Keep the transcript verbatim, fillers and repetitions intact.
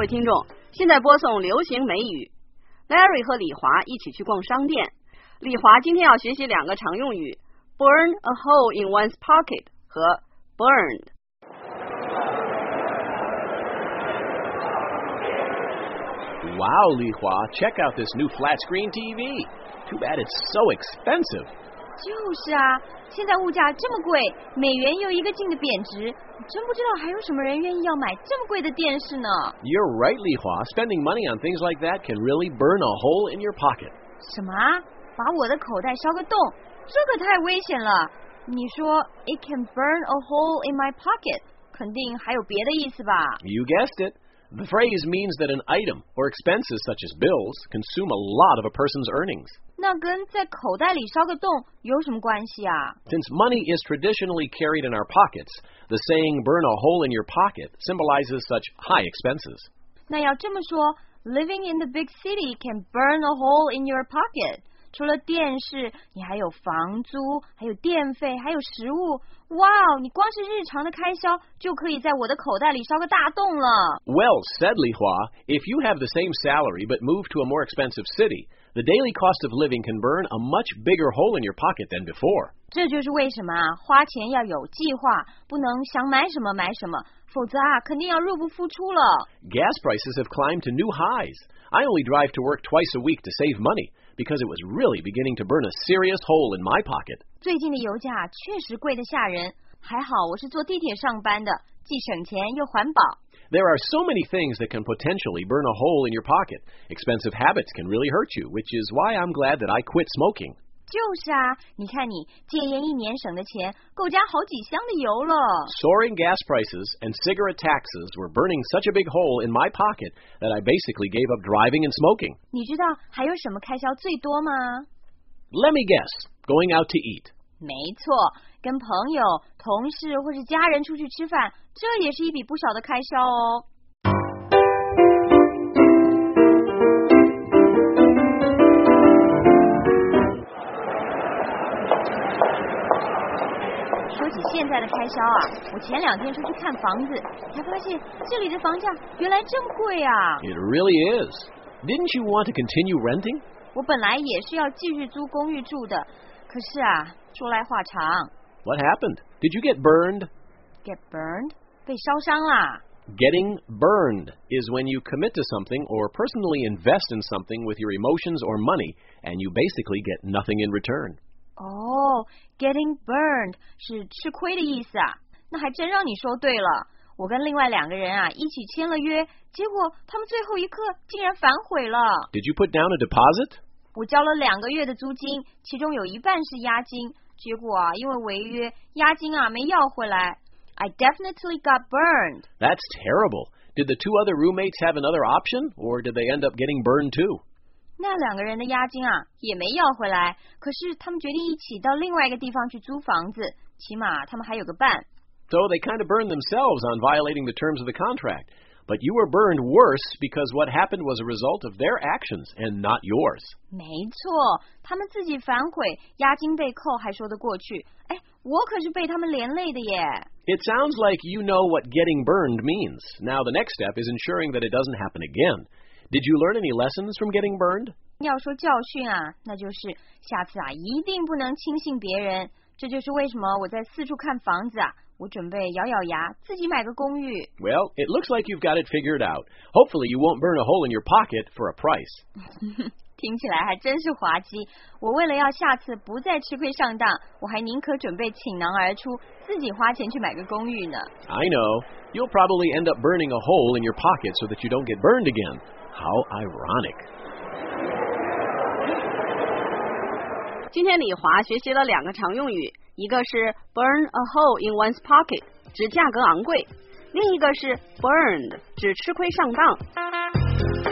位听众，现在播送流行美语。Larry 和李华一起去逛商店。李华今天要学习两个常用语 burn a hole in one's pocket 和 burned。 Wow, Li Hua, check out this new flat screen T V. Too bad it's so expensive. 就是啊，现在物价这么贵，美元又一个劲的贬值，真不知道还有什么人愿意要买这么贵的电视呢。 You're right, Li Hua. Spending money on things like that can really burn a hole in your pocket. 什么？把我的口袋烧个洞？这可太危险了。你说 it can burn a hole in my pocket， 肯定还有别的意思吧？ You guessed it. The phrase means that an item or expenses such as bills consume a lot of a person's earnings. 那跟在口袋里烧个洞有什么关系啊？ Since money is traditionally carried in our pockets, the saying burn a hole in your pocket symbolizes such high expenses. 那要这么说 living in the big city can burn a hole in your pocket。 除了电视，你还有房租，还有电费，还有食物。哇哦，你光是日常的开销就可以在我的口袋里烧个大洞了。 Well said, Li Hua. If you have the same salary but move to a more expensive city, the daily cost of living can burn a much bigger hole in your pocket than before. 这就是为什么啊，花钱要有计划，不能想买什么买什么，否则啊，肯定要入不敷出了。 Gas prices have climbed to new highs. I only drive to work twice a week to save money, because it was really beginning to burn a serious hole in my pocket. 最近的油价确实贵得吓人，还好我是坐地铁上班的，既省钱又环保。 There are so many things that can potentially burn a hole in your pocket. Expensive habits can really hurt you, which is why I'm glad that I quit smoking. 就是啊，你看你戒烟一年省的钱，够加好几箱的油了。 Soaring gas prices and cigarette taxes were burning such a big hole in my pocket that I basically gave up driving and smoking. 你知道还有什么开销最多吗？ Let me guess, going out to eat. 没错，跟朋友、同事或是家人出去吃饭，这也是一笔不小的开销哦。说起现在的开销啊，我前两天出去看房子，才发现这里的房价原来这么贵啊！ It really is. Didn't you want to continue renting? 我本来也是要继续租公寓住的，可是啊，说来话长。 What happened? Did you get burned? Get burned？ 被烧伤啦。 Getting burned is when you commit to something or personally invest in something with your emotions or money, and you basically get nothing in return. 哦 ，getting burned 是吃亏的意思啊，那还真让你说对了。我跟另外两个人啊一起签了约，结果他们最后一刻竟然反悔了。 Did you put down a deposit? 我交了两个月的租金，其中有一半是押金，结果啊因为违约，押金啊没要回来。I definitely got burned. That's terrible. Did the two other roommates have another option, or did they end up getting burned too? 那两个人的押金啊也没要回来，可是他们决定一起到另外一个地方去租房子，起码他们还有个伴。 So they kind of burned themselves on violating the terms of the contract. But you were burned worse because what happened was a result of their actions and not yours. 没错，他们自己反悔，押金被扣还说得过去。哎，我可是被他们连累的耶。 It sounds like you know what getting burned means. Now the next step is ensuring that it doesn't happen again. Did you learn any lessons from getting burned? 要说教训啊，那就是下次啊一定不能轻信别人。这就是为什么我在四处看房子啊，我准备咬咬牙自己买个公寓。 Well, it looks like you've got it figured out. Hopefully you won't burn a hole in your pocket for a price. 听起来还真是滑稽。我为了要下次不再吃亏上当，我还宁可准备倾囊而出，自己花钱去买个公寓呢。 I know. You'll probably end up burning a hole in your pocket so that you don't get burned again. How ironic. 今天李华学习了两个常用语，一个是 burn a hole in one's pocket， 指价格昂贵，另一个是 burned， 指吃亏上当。